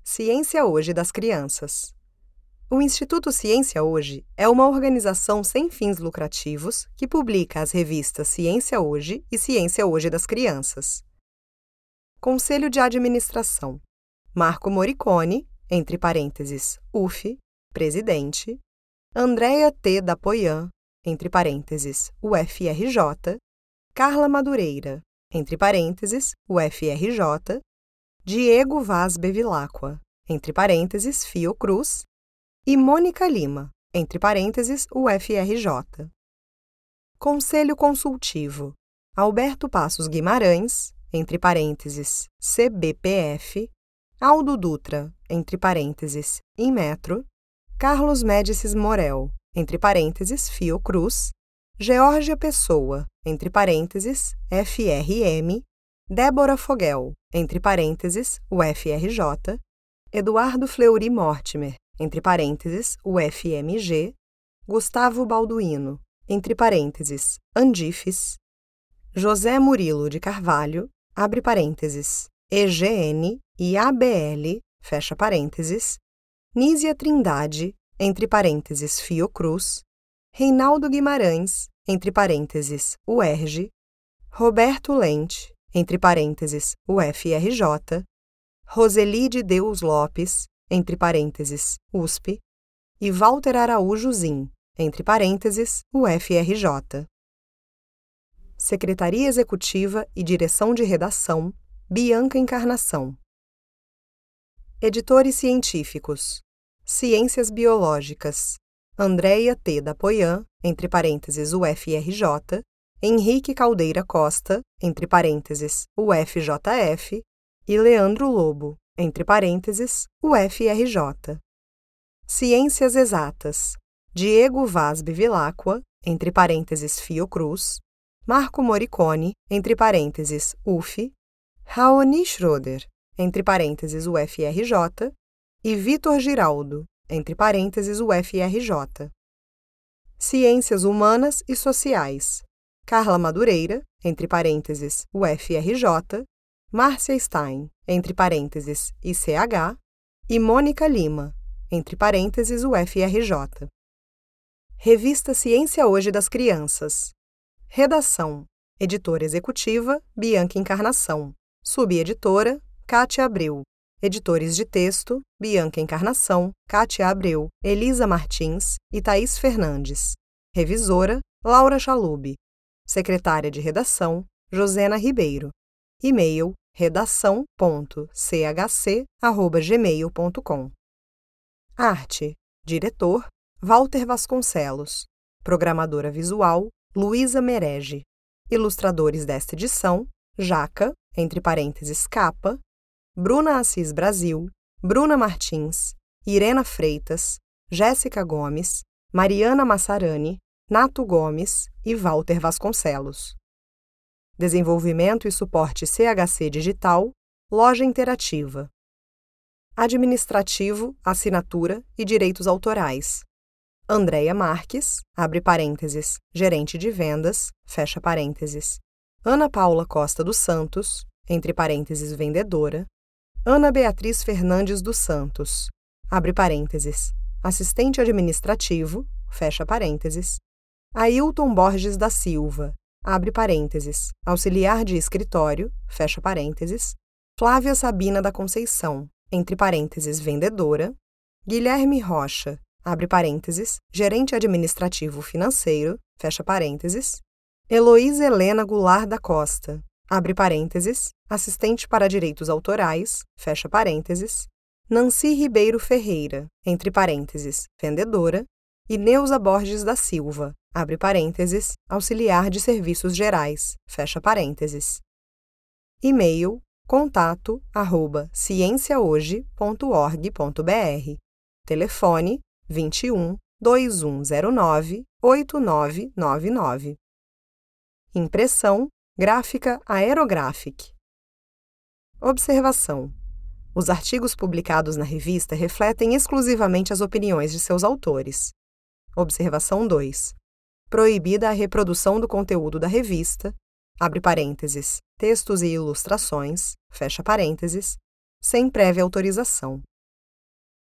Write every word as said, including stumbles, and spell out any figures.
Ciência Hoje das Crianças. O Instituto Ciência Hoje é uma organização sem fins lucrativos que publica as revistas Ciência Hoje e Ciência Hoje das Crianças. Conselho de Administração: Marco Moricone, entre parênteses, U F, presidente; Andréia T. Dapoian, entre parênteses, U F R J; Carla Madureira, entre parênteses, U F R J; Diego Vaz Bevilacqua, entre parênteses, Fiocruz; e Mônica Lima, entre parênteses, U F R J. Conselho Consultivo: Alberto Passos Guimarães, entre parênteses, C B P F; Aldo Dutra, entre parênteses, Inmetro; Carlos Médicis Morel, entre parênteses, Fiocruz; Geórgia Pessoa, entre parênteses, F R M; Débora Fogel, entre parênteses, U F R J; Eduardo Fleury Mortimer, entre parênteses, U F M G; Gustavo Balduino, entre parênteses, Andifes; José Murilo de Carvalho, abre parênteses, E G N e A B L, fecha parênteses; Nízia Trindade, entre parênteses, Fiocruz; Reinaldo Guimarães, entre parênteses, U E R J; Roberto Lente, entre parênteses, U F R J; Roseli de Deus Lopes, entre parênteses, U S P; e Walter Araújo Zin, entre parênteses, U F R J. Secretaria Executiva e Direção de Redação: Bianca Encarnação. Editores científicos: Ciências Biológicas: Andréia T. Dapoian, entre parênteses, U F R J; Henrique Caldeira Costa, entre parênteses, U F J F; e Leandro Lobo, entre parênteses, U F R J. Ciências Exatas: Diego Vaz Bevilacqua, entre parênteses, Fiocruz; Marco Moricone, entre parênteses, U F; Raoni Schroeder, entre parênteses, U F R J; e Vitor Giraldo, entre parênteses, U F R J. Ciências Humanas e Sociais: Carla Madureira, entre parênteses, U F R J; Márcia Stein, entre parênteses, I C H; e Mônica Lima, entre parênteses, U F R J. Revista Ciência Hoje das Crianças. Redação: Editora Executiva, Bianca Encarnação. Subeditora, Kátia Abreu. Editores de texto: Bianca Encarnação, Kátia Abreu, Elisa Martins e Thaís Fernandes. Revisora: Laura Chalub. Secretária de Redação: Josena Ribeiro. E-mail: redação ponto c h c arroba gmail ponto com. Arte: Diretor: Walter Vasconcelos. Programadora visual: Luísa Merege. Ilustradores desta edição: Jaca, entre parênteses, capa; Bruna Assis Brasil, Bruna Martins, Irena Freitas, Jéssica Gomes, Mariana Massarani, Nato Gomes e Walter Vasconcelos. Desenvolvimento e suporte C H C Digital, Loja Interativa. Administrativo, Assinatura e Direitos Autorais: Andréia Marques, abre parênteses, Gerente de Vendas, fecha parênteses; Ana Paula Costa dos Santos, entre parênteses, Vendedora; Ana Beatriz Fernandes dos Santos, abre parênteses, Assistente Administrativo, fecha parênteses; Ailton Borges da Silva, abre parênteses, Auxiliar de Escritório, fecha parênteses; Flávia Sabina da Conceição, entre parênteses, Vendedora; Guilherme Rocha, abre parênteses, Gerente Administrativo Financeiro, fecha parênteses; Heloísa Helena Goulart da Costa, abre parênteses, Assistente para Direitos Autorais, fecha parênteses; Nancy Ribeiro Ferreira, entre parênteses, Vendedora; e Neuza Borges da Silva, abre parênteses, Auxiliar de Serviços Gerais, fecha parênteses. E-mail: contato arroba cienciahoje ponto org ponto br. Telefone: vinte e um, dois um zero nove, oito nove nove nove. Impressão: Gráfica Aerographic. Observação: os artigos publicados na revista refletem exclusivamente as opiniões de seus autores. Observação dois. Proibida a reprodução do conteúdo da revista, abre parênteses, textos e ilustrações, fecha parênteses, sem prévia autorização.